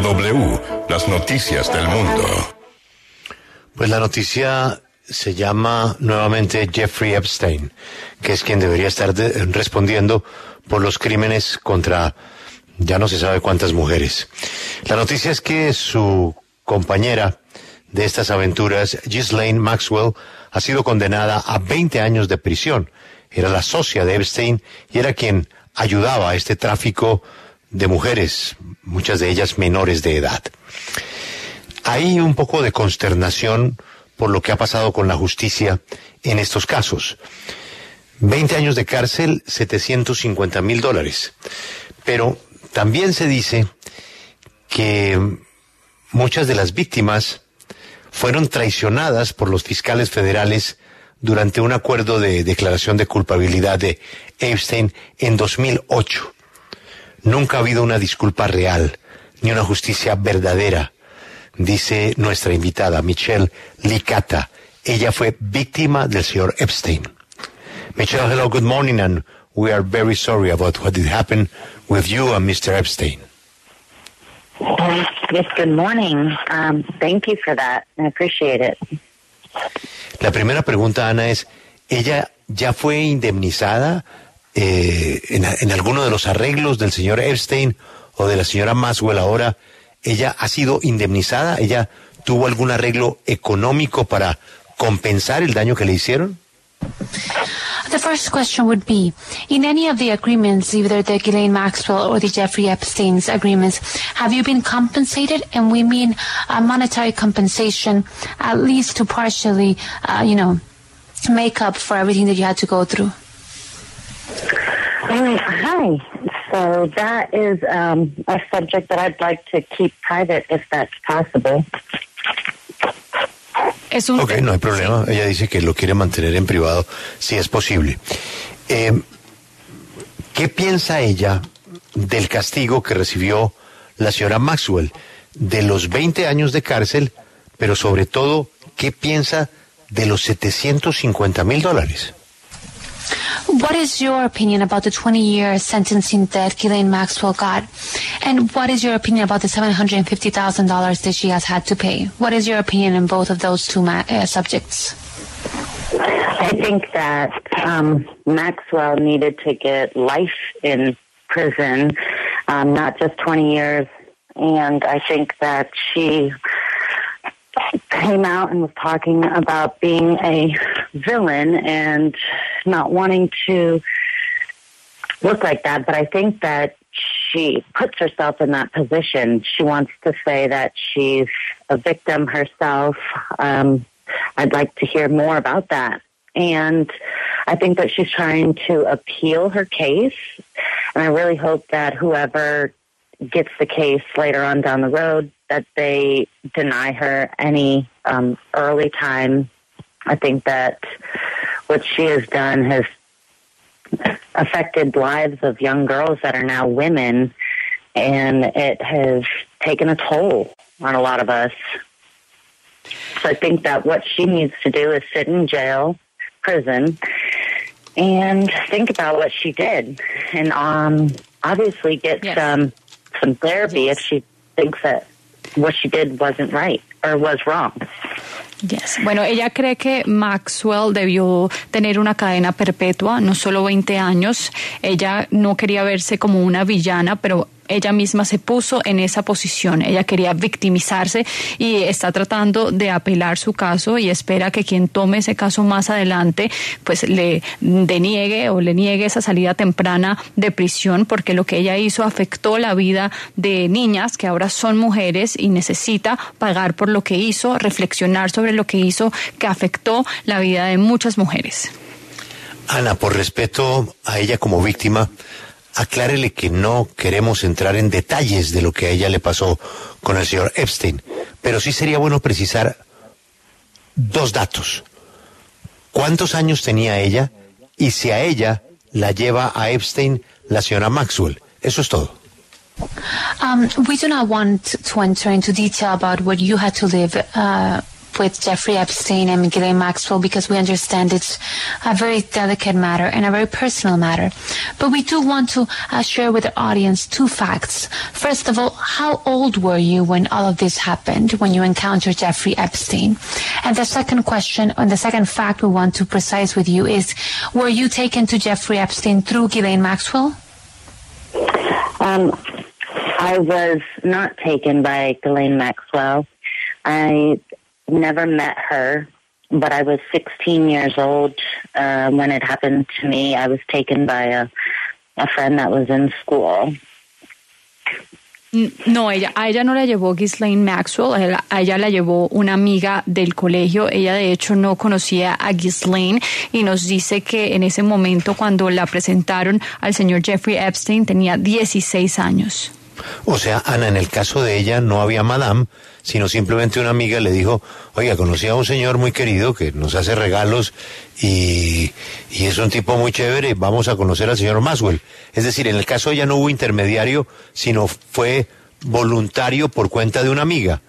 W, las noticias del mundo. Pues la noticia se llama nuevamente Jeffrey Epstein, que es quien debería estar respondiendo por los crímenes contra ya no se sabe cuántas mujeres. La noticia es que su compañera de estas aventuras, Ghislaine Maxwell, ha sido condenada a 20 años de prisión. Era la socia de Epstein y era quien ayudaba a este tráfico de mujeres, muchas de ellas menores de edad. Hay un poco de consternación por lo que ha pasado con la justicia en estos casos. 20 años de cárcel, $750,000. Pero también se dice que muchas de las víctimas fueron traicionadas por los fiscales federales durante un acuerdo de declaración de culpabilidad de Epstein en 2008. Nunca ha habido una disculpa real, ni una justicia verdadera, dice nuestra invitada, Michelle Licata. Ella fue víctima del señor Epstein. Michelle, hello, good morning, and we are very sorry about what did happen with you and Mr. Epstein. Yes, good morning. Thank you for that. I appreciate it. La primera pregunta, Ana, es, ¿ella ya fue indemnizada en alguno de los arreglos del señor Epstein o de la señora Maxwell ahora? ¿Ella ha sido indemnizada? ¿Ella tuvo algún arreglo económico para compensar el daño que le hicieron? The first question would be, in any of the agreements, either the Ghislaine Maxwell or the Jeffrey Epstein's agreements, have you been compensated? And we mean monetary compensation, at least to partially, make up for everything that you had to go through. Hi. So that is a subject that I'd like to keep private if that's possible. Ok, no hay problema. Ella dice que lo quiere mantener en privado si es posible. ¿Qué piensa ella del castigo que recibió la señora Maxwell? De los 20 años de cárcel, pero sobre todo, ¿qué piensa de los $750,000? What is your opinion about the 20-year sentencing that Ghislaine Maxwell got? And what is your opinion about the $750,000 that she has had to pay? What is your opinion on both of those two subjects? I think that Maxwell needed to get life in prison, not just 20 years. And I think that she came out and was talking about being a villain and not wanting to look like that. But I think that she puts herself in that position. She wants to say that she's a victim herself. I'd like to hear more about that. And I think that she's trying to appeal her case. And I really hope that whoever gets the case later on down the road, that they deny her any early time. I think that what she has done has affected lives of young girls that are now women, and it has taken a toll on a lot of us. So I think that what she needs to do is sit in jail, prison, and think about what she did, and obviously get some therapy if she thinks that what she did wasn't right or was wrong. Yes. Bueno, ella cree que Maxwell debió tener una cadena perpetua, no solo 20 años. Ella no quería verse como una villana, pero ella misma se puso en esa posición. Ella quería victimizarse y está tratando de apelar su caso y espera que quien tome ese caso más adelante pues le niegue esa salida temprana de prisión, porque lo que ella hizo afectó la vida de niñas que ahora son mujeres y necesita pagar por lo que hizo, reflexionar sobre lo que hizo, que afectó la vida de muchas mujeres. Ana, por respeto a ella como víctima, aclárele que no queremos entrar en detalles de lo que a ella le pasó con el señor Epstein, pero sí sería bueno precisar dos datos. ¿Cuántos años tenía ella? Y si a ella la lleva a Epstein la señora Maxwell. Eso es todo. We do not want to enter into detail about what you had to live with Jeffrey Epstein and Ghislaine Maxwell because we understand it's a very delicate matter and a very personal matter. But we do want to share with the audience two facts. First of all, how old were you when all of this happened, when you encountered Jeffrey Epstein? And the second question, and the second fact we want to precise with you is, were you taken to Jeffrey Epstein through Ghislaine Maxwell? I was not taken by Ghislaine Maxwell. I never met her, but I was 16 years old when it happened to me. I was taken by a friend that was in school. No, a ella no la llevó Ghislaine Maxwell, a ella la llevó una amiga del colegio. Ella de hecho no conocía a Ghislaine y nos dice que en ese momento cuando la presentaron al señor Jeffrey Epstein tenía 16 años. O sea, Ana, en el caso de ella no había madame, sino simplemente una amiga le dijo, oiga, conocí a un señor muy querido que nos hace regalos y es un tipo muy chévere, vamos a conocer al señor Maxwell. Es decir, en el caso de ella no hubo intermediario, sino fue voluntario por cuenta de una amiga.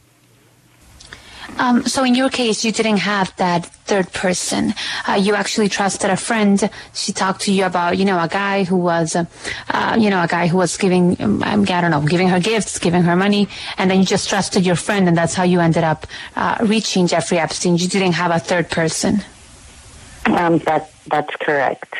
So in your case, you didn't have that third person. You actually trusted a friend. She talked to you about, a guy who was, giving, giving her gifts, giving her money, and then you just trusted your friend, and that's how you ended up reaching Jeffrey Epstein. You didn't have a third person. That's correct.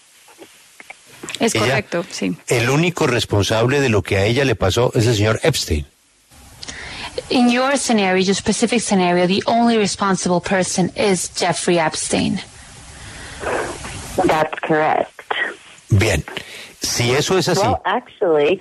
Es correcto, sí. El único responsable de lo que a ella le pasó es el señor Epstein. In your scenario, your specific scenario, the only responsible person is Jeffrey Epstein. That's correct. Bien. Si eso es así. Well, actually,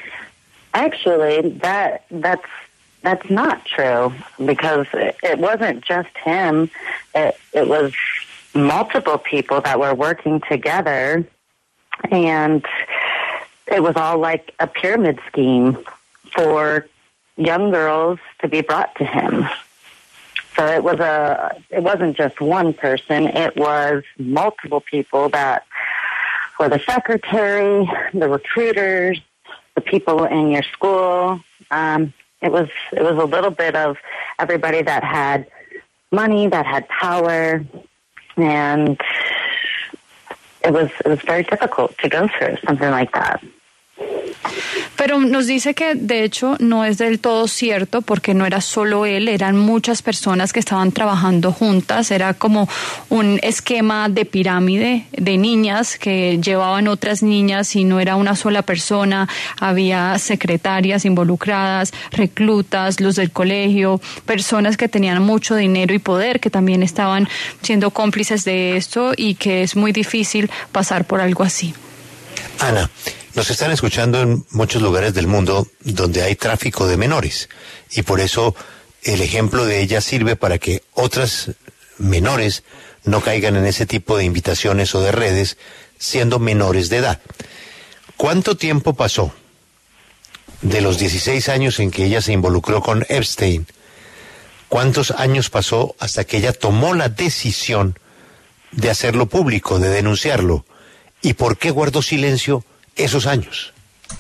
that's not true because it wasn't just him. It was multiple people that were working together, and it was all like a pyramid scheme for young girls to be brought to him. So it wasn't just one person, it was multiple people that were the secretary, the recruiters, the people in your school. It was a little bit of everybody that had money, that had power, and it was very difficult to go through something like that. Pero nos dice que de hecho no es del todo cierto porque no era solo él, eran muchas personas que estaban trabajando juntas, era como un esquema de pirámide de niñas que llevaban otras niñas y no era una sola persona, había secretarias involucradas, reclutas, los del colegio, personas que tenían mucho dinero y poder que también estaban siendo cómplices de esto y que es muy difícil pasar por algo así. Ana, nos están escuchando en muchos lugares del mundo donde hay tráfico de menores y por eso el ejemplo de ella sirve para que otras menores no caigan en ese tipo de invitaciones o de redes siendo menores de edad. ¿Cuánto tiempo pasó de los 16 años en que ella se involucró con Epstein? ¿Cuántos años pasó hasta que ella tomó la decisión de hacerlo público, de denunciarlo? ¿Y por qué guardó silencio esos años?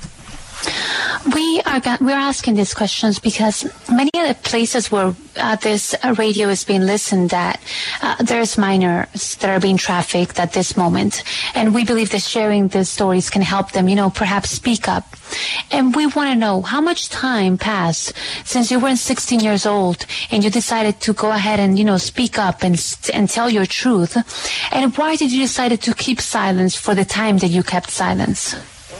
We're asking these questions because many of the places where this radio is being listened at, there's minors that are being trafficked at this moment. And we believe that sharing these stories can help them, perhaps speak up. And we want to know how much time passed since you were 16 years old and you decided to go ahead and, speak up and tell your truth. And why did you decide to keep silence for the time that you kept silence?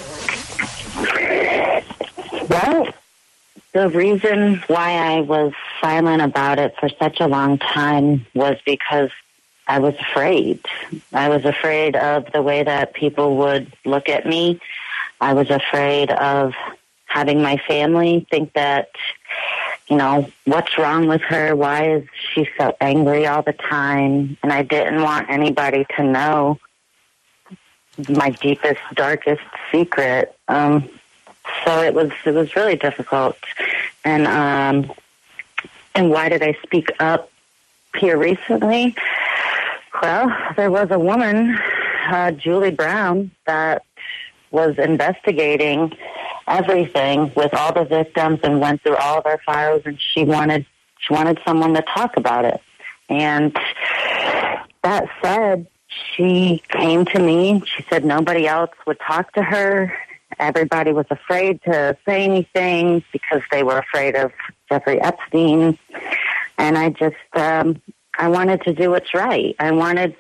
Well, the reason why I was silent about it for such a long time was because I was afraid. I was afraid of the way that people would look at me. I was afraid of having my family think that, what's wrong with her? Why is she so angry all the time? And I didn't want anybody to know my deepest, darkest secret. So it was really difficult. And why did I speak up here recently? Well, there was a woman, Julie Brown, that was investigating everything with all the victims and went through all of our files, and she wanted She wanted someone to talk about it. And that said, she came to me. She said nobody else would talk to her. Everybody was afraid to say anything because they were afraid of Jeffrey Epstein. And I just, I wanted to do what's right. I was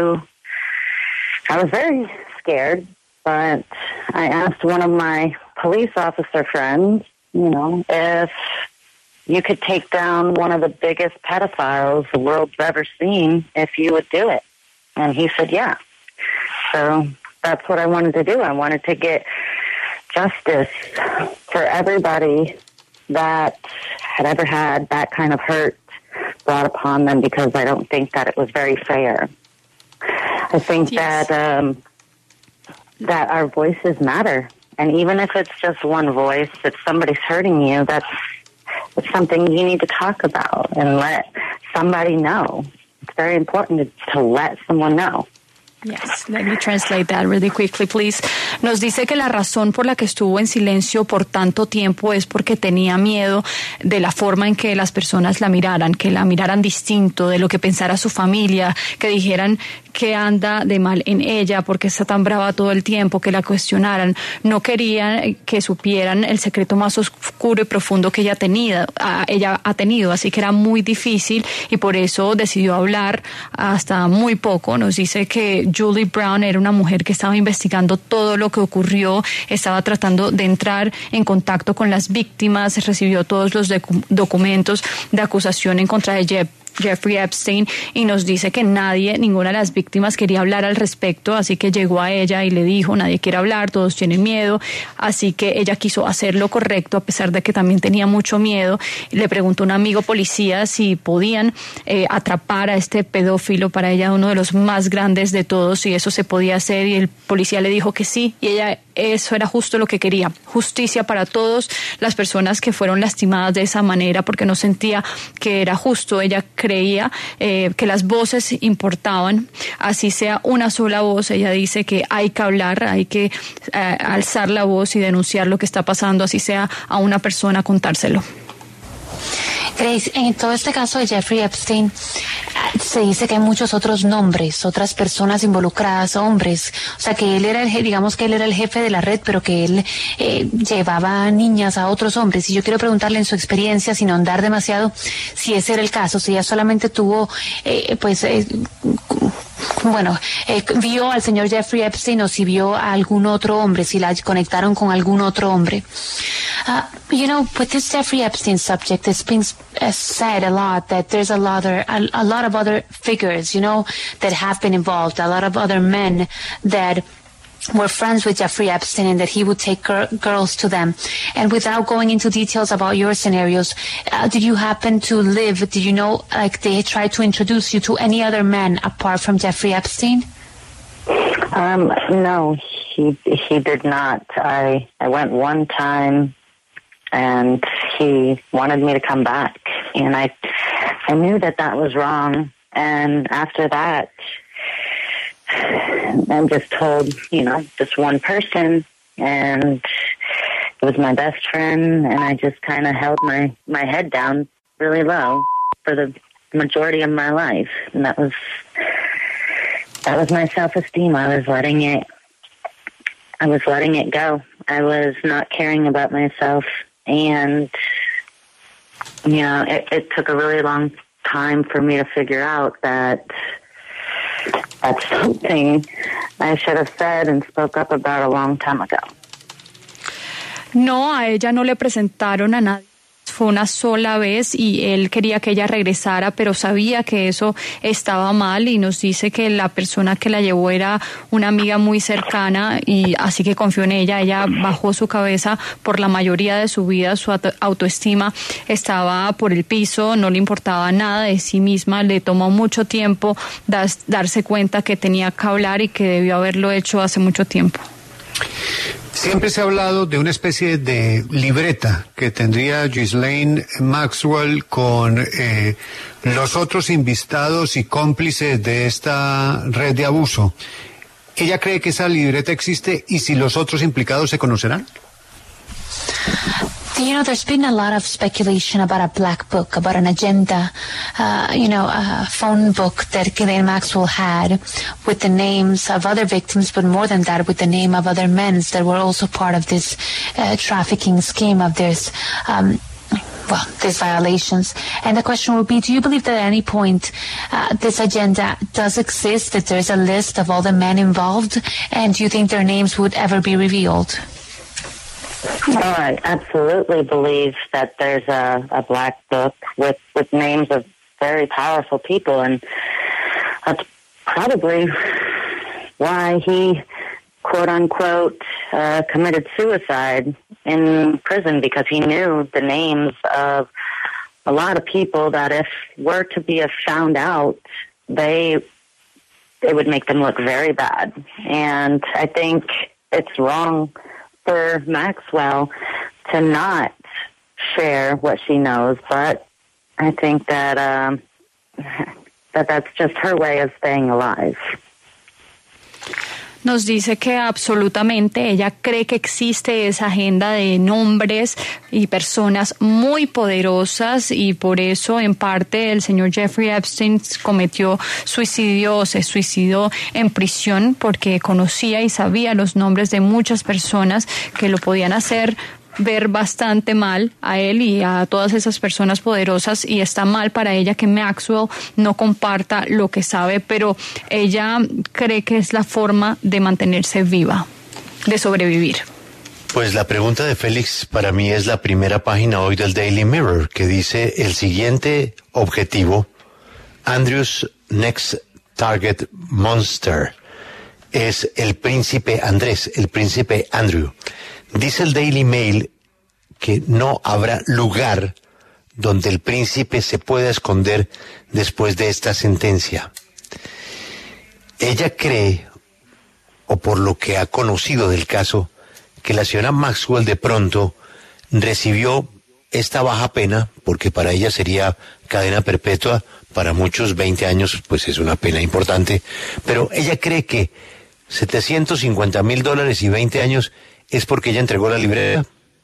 very scared, but I asked one of my police officer friends, if you could take down one of the biggest pedophiles the world's ever seen, if you would do it. And he said, yeah. So that's what I wanted to do. I wanted to get justice for everybody that had ever had that kind of hurt brought upon them, because I don't think that it was very fair. I think that our voices matter. And even if it's just one voice, if somebody's hurting you, it's something you need to talk about and let somebody know. It's very important to let someone know. Yes, let me translate that really quickly, please. Nos dice que la razón por la que estuvo en silencio por tanto tiempo es porque tenía miedo de la forma en que las personas la miraran, que la miraran distinto, de lo que pensara su familia, que dijeran que anda de mal en ella, porque está tan brava todo el tiempo, que la cuestionaran. No querían que supieran el secreto más oscuro y profundo que ella ha tenido, así que era muy difícil y por eso decidió hablar hasta muy poco. Nos dice que Julie Brown era una mujer que estaba investigando todo lo que ocurrió, estaba tratando de entrar en contacto con las víctimas, recibió todos los documentos de acusación en contra de Jeffrey Epstein, y nos dice que ninguna de las víctimas quería hablar al respecto, así que llegó a ella y le dijo, nadie quiere hablar, todos tienen miedo, así que ella quiso hacer lo correcto a pesar de que también tenía mucho miedo. Le preguntó a un amigo policía si podían atrapar a este pedófilo, para ella uno de los más grandes de todos, y eso se podía hacer, y el policía le dijo que sí, y ella eso era justo lo que quería, justicia para todas las personas que fueron lastimadas de esa manera, porque no sentía que era justo. Ella creía que las voces importaban, así sea una sola voz. Ella dice que hay que hablar, hay que alzar la voz y denunciar lo que está pasando, así sea a una persona contárselo. Grace, en todo este caso de Jeffrey Epstein, se dice que hay muchos otros nombres, otras personas involucradas, hombres. O sea, que él era digamos que él era el jefe de la red, pero que él llevaba niñas a otros hombres. Y yo quiero preguntarle en su experiencia, sin ahondar demasiado, si ese era el caso, si ella solamente tuvo, vio al señor Jeffrey Epstein o si vio a algún otro hombre, si la conectaron con algún otro hombre. With this Jeffrey Epstein subject, it's been said a lot that there's a lot of other figures, that have been involved, a lot of other men that were friends with Jeffrey Epstein and that he would take girls to them. And without going into details about your scenarios, did you happen to did you know, they tried to introduce you to any other men apart from Jeffrey Epstein? No, he did not. I went one time and he wanted me to come back, and I knew that was wrong. And after that, I'm just told, just one person, and it was my best friend, and I just kind of held my head down really low for the majority of my life, and that was my self-esteem. I was letting it go. I was not caring about myself, and it took a really long time for me to figure out that that's something I should have said and spoke up about a long time ago. No, a ella no le presentaron a nadie. Fue una sola vez y él quería que ella regresara, pero sabía que eso estaba mal, y nos dice que la persona que la llevó era una amiga muy cercana, y así que confió en ella. Ella bajó su cabeza por la mayoría de su vida, su autoestima estaba por el piso, no le importaba nada de sí misma, le tomó mucho tiempo darse cuenta que tenía que hablar y que debió haberlo hecho hace mucho tiempo. Siempre se ha hablado de una especie de libreta que tendría Ghislaine Maxwell con los otros invitados y cómplices de esta red de abuso. ¿Ella cree que esa libreta existe y si los otros implicados se conocerán? You know, there's been a lot of speculation about a black book, about an agenda, a phone book that Ghislaine Maxwell had with the names of other victims, but more than that, with the name of other men that were also part of this trafficking scheme of theirs. These violations. And the question would be, do you believe that at any point this agenda does exist, that there's a list of all the men involved, and do you think their names would ever be revealed? Oh, I absolutely believe that there's a black book with names of very powerful people, and that's probably why he, quote-unquote, committed suicide in prison, because he knew the names of a lot of people that if were to be found out, they would make them look very bad. And I think it's wrong for Maxwell to not share what she knows, but I think that that's just her way of staying alive. Nos dice que absolutamente ella cree que existe esa agenda de nombres y personas muy poderosas, y por eso en parte el señor Jeffrey Epstein cometió suicidio o se suicidó en prisión, porque conocía y sabía los nombres de muchas personas que lo podían hacer ver bastante mal a él y a todas esas personas poderosas, y está mal para ella que Maxwell no comparta lo que sabe, pero ella cree que es la forma de mantenerse viva, de sobrevivir. Pues la pregunta de Félix para mí es la primera página hoy del Daily Mirror, que dice el siguiente objetivo: Andrew's next target monster es el príncipe Andrés, el príncipe Andrew. Dice el Daily Mail que no habrá lugar donde el príncipe se pueda esconder después de esta sentencia. Ella cree, o por lo que ha conocido del caso, que la señora Maxwell de pronto recibió esta baja pena, porque para ella sería cadena perpetua, para muchos 20 años, pues es una pena importante, pero ella cree que $750,000 y 20 años es porque ella entregó la libreta.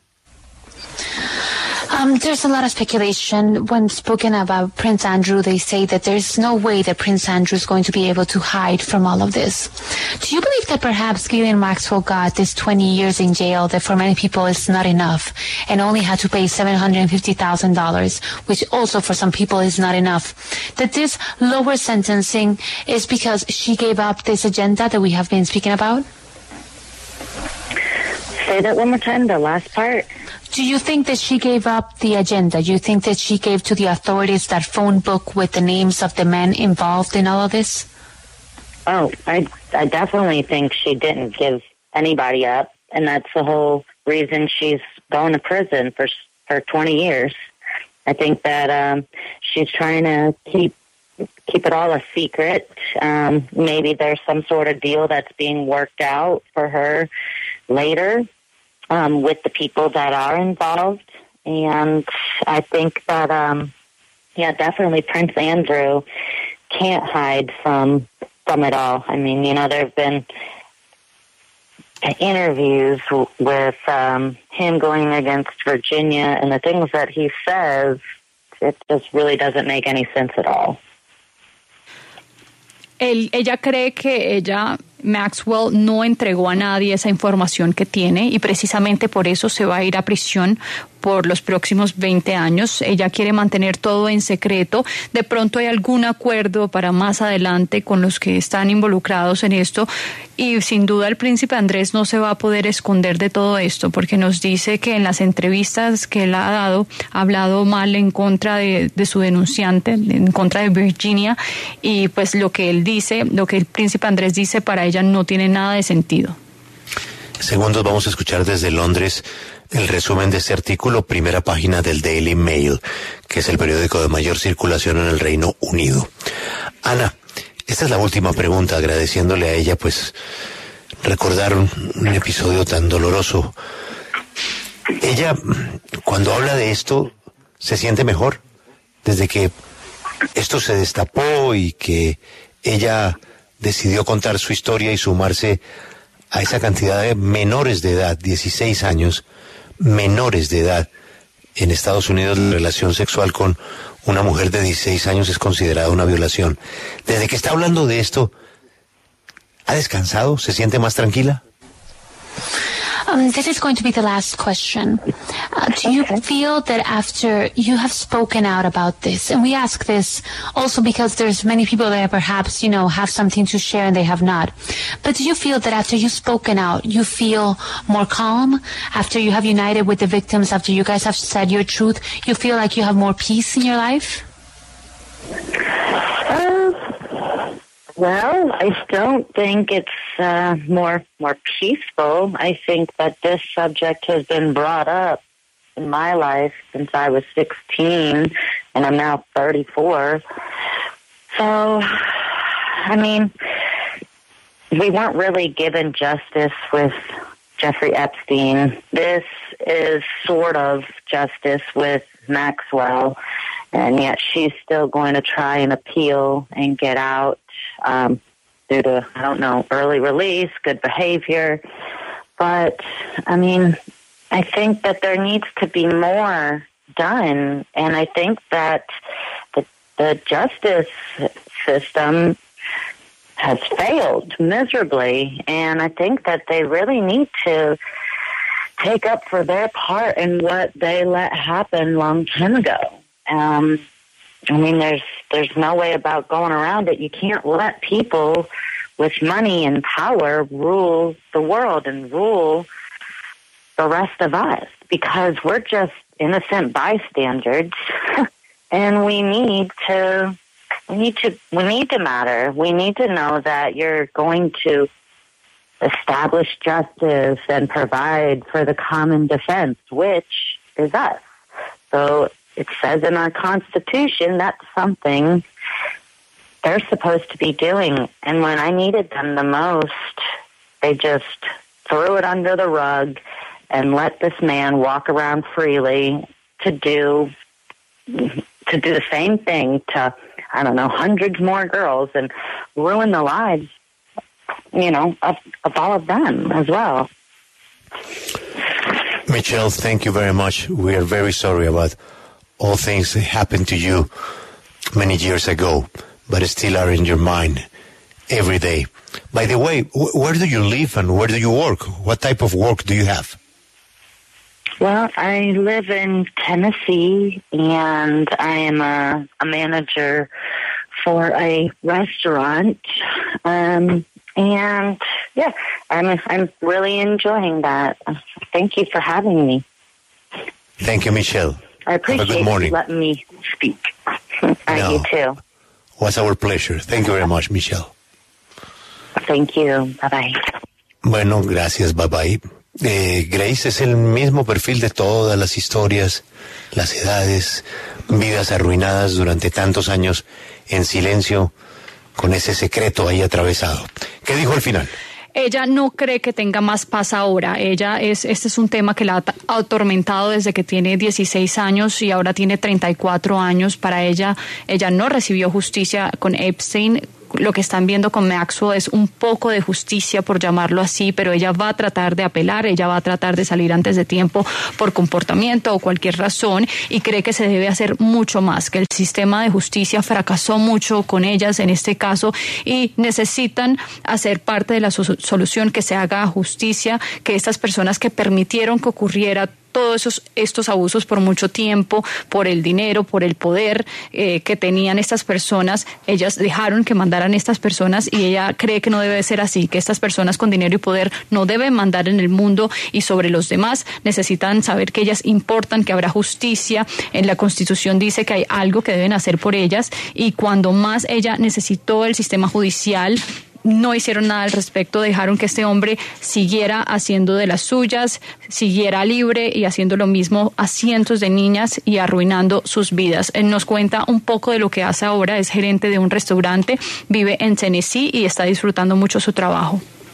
There's a lot of speculation. When spoken about Prince Andrew, they say that there's no way that Prince Andrew is going to be able to hide from all of this. Do you believe that perhaps Ghislaine Maxwell got this 20 years in jail that for many people is not enough, and only had to pay $750,000, which also for some people is not enough? That this lower sentencing is because she gave up this agenda that we have been speaking about? Say that one more time, the last part. Do you think that she gave up the agenda? Do you think that she gave to the authorities that phone book with the names of the men involved in all of this? Oh, I definitely think she didn't give anybody up, and that's the whole reason she's going to prison for 20 years. I think that she's trying to keep it all a secret. Maybe there's some sort of deal that's being worked out for her later. With the people that are involved. And I think that, definitely Prince Andrew can't hide from it all. I mean, there have been interviews with him going against Virginia, and the things that he says, it just really doesn't make any sense at all. Ella cree que Maxwell no entregó a nadie esa información que tiene, y precisamente por eso se va a ir a prisión por los próximos 20 años. Ella quiere mantener todo en secreto. De pronto hay algún acuerdo para más adelante con los que están involucrados en esto, y sin duda el príncipe Andrés no se va a poder esconder de todo esto, porque nos dice que en las entrevistas que él ha dado ha hablado mal en contra de su denunciante, en contra de Virginia, y pues lo que él dice, lo que el príncipe Andrés dice, para ella no tiene nada de sentido. Segundos, vamos a escuchar desde Londres el resumen de este artículo, primera página del Daily Mail, que es el periódico de mayor circulación en el Reino Unido. Ana, esta es la última pregunta, agradeciéndole a ella, pues, recordar un episodio tan doloroso. Ella, cuando habla de esto, ¿se siente mejor? Desde que esto se destapó y que ella decidió contar su historia y sumarse a esa cantidad de menores de edad, 16 años, menores de edad, en Estados Unidos la relación sexual con una mujer de 16 años es considerada una violación. Desde que está hablando de esto, ¿ha descansado? ¿Se siente más tranquila? This is going to be the last question. Do you feel that after you have spoken out about this, and we ask this also because there's many people that perhaps, have something to share and they have not, but do you feel that after you've spoken out, you feel more calm? After you have united with the victims, after you guys have said your truth, you feel like you have more peace in your life? Well, I don't think it's more peaceful. I think that this subject has been brought up in my life since I was 16, and I'm now 34. So, we weren't really given justice with Jeffrey Epstein. This is sort of justice with Maxwell, and yet she's still going to try and appeal and get out due to, early release, good behavior. But, I think that there needs to be more done, and I think that the justice system has failed miserably, and I think that they really need to take up for their part in what they let happen long time ago. There's no way about going around it. You can't let people with money and power rule the world and rule the rest of us, because we're just innocent bystanders, and we need to matter. We need to know that you're going to establish justice and provide for the common defense, which is us. So it says in our Constitution that's something they're supposed to be doing. And when I needed them the most, they just threw it under the rug and let this man walk around freely to do the same thing to, hundreds more girls and ruin the lives, of all of them as well. Michelle, thank you very much. We are very sorry about all things that happened to you many years ago, but still are in your mind every day. By the way, where do you live and where do you work? What type of work do you have? Well, I live in Tennessee, and I am a manager for a restaurant. I'm really enjoying that. Thank you for having me. Thank you, Michelle. I appreciate you letting me speak. You too. It was our pleasure. Thank you very much, Michelle. Thank you. Bye-bye. Bueno, gracias. Bye-bye. Grace es el mismo perfil de todas las historias, las edades, vidas arruinadas durante tantos años en silencio, con ese secreto ahí atravesado. ¿Qué dijo al final? Ella no cree que tenga más paz ahora. Este es un tema que la ha atormentado desde que tiene 16 años y ahora tiene 34 años. Para ella no recibió justicia con Epstein. Lo que están viendo con Maxwell es un poco de justicia, por llamarlo así, pero ella va a tratar de apelar, ella va a tratar de salir antes de tiempo por comportamiento o cualquier razón, y cree que se debe hacer mucho más, que el sistema de justicia fracasó mucho con ellas en este caso y necesitan hacer parte de la solución, que se haga justicia, que estas personas que permitieron que ocurriera todos estos abusos por mucho tiempo, por el dinero, por el poder que tenían estas personas, ellas dejaron que mandaran estas personas, y ella cree que no debe ser así, que estas personas con dinero y poder no deben mandar en el mundo y sobre los demás. Necesitan saber que ellas importan, que habrá justicia. En la Constitución dice que hay algo que deben hacer por ellas, y cuando más ella necesitó el sistema judicial, no hicieron nada al respecto, dejaron que este hombre siguiera haciendo de las suyas, siguiera libre y haciendo lo mismo a cientos de niñas y arruinando sus vidas. Él nos cuenta un poco de lo que hace ahora, es gerente de un restaurante, vive en Tennessee y está disfrutando mucho su trabajo.